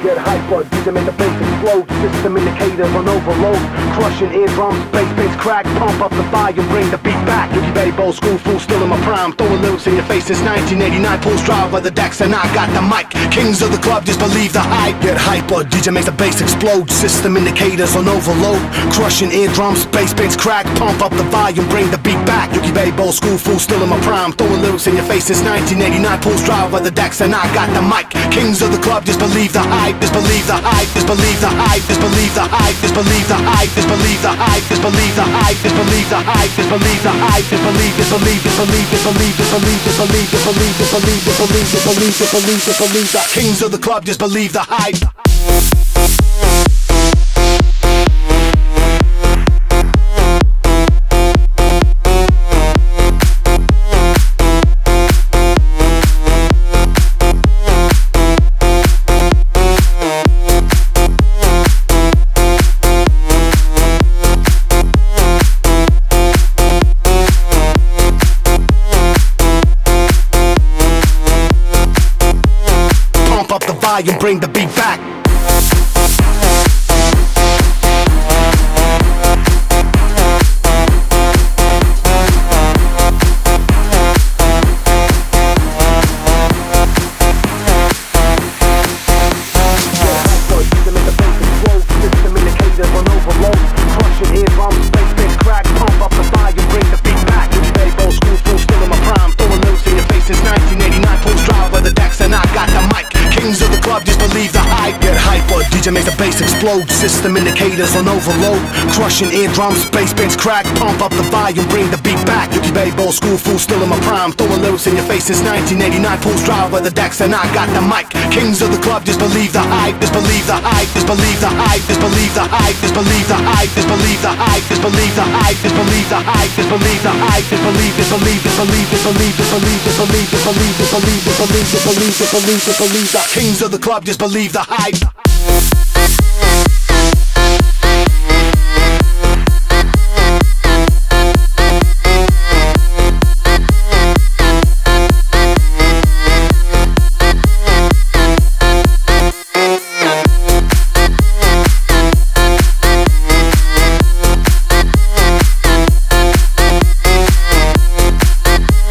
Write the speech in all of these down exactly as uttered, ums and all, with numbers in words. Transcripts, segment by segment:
get hyper, D J make the bass explode. System indicators on overload, crushing eardrums, bass, bass crack. Pump up the volume, bring the beat back. Yuki Babe, old school fool, still in my prime. Throwing lyrics in your face since nineteen eighty-nine. Pulls drive by the decks and I got the mic. Kings of the club, just believe the hype. Get hyper, D J makes the bass explode. System indicators on overload, crushing eardrums, bass, bass crack. Pump up the volume, bring the beat back. Yuki Babe, old school fool, still in my prime. Throwing lyrics in your face since nineteen eighty-nine. Pulls drive by the decks and I got the mic. Kings of the club, just believe the hype. Just believe the hype. Just believe the hype. Just believe the hype. Just believe the hype. Just believe the hype. Just believe the hype. Just believe the hype. Just believe the hype. Just believe. Just believe. Just believe. Just believe. Just believe. Just believe. Just believe. Just believe. Just believe. Just believe. Just believe. Just believe the kings of the club. Just believe the hype. And bring the beat back. D J makes the bass explode, system indicators on overload, crushing eardrums, bass bands crack, pump up the volume, bring the beat back. Yuki Babe, old school fool, still in my prime, throwing lyrics in your face since nineteen eighty-nine. Pulls drive by the decks and I got the mic. Kings of the club, just believe the hype, just believe the hype, just believe the hype, just believe the hype, just believe the hype, just believe the hype, just believe the hype, just believe the hype, just believe the hype, just believe, just believe, just believe, just believe, just believe, just believe, just believe, just believe, just believe, just believe, just believe, just believe the kings of the club, just believe the hype.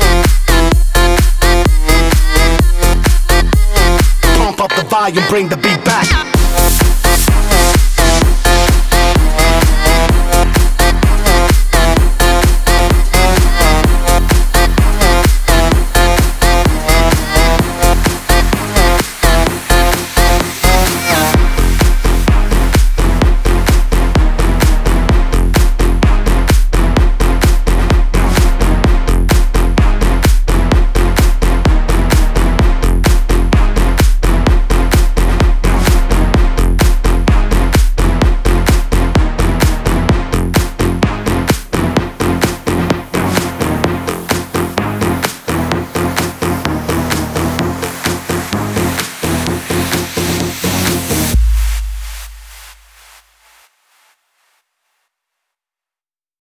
Bring the beat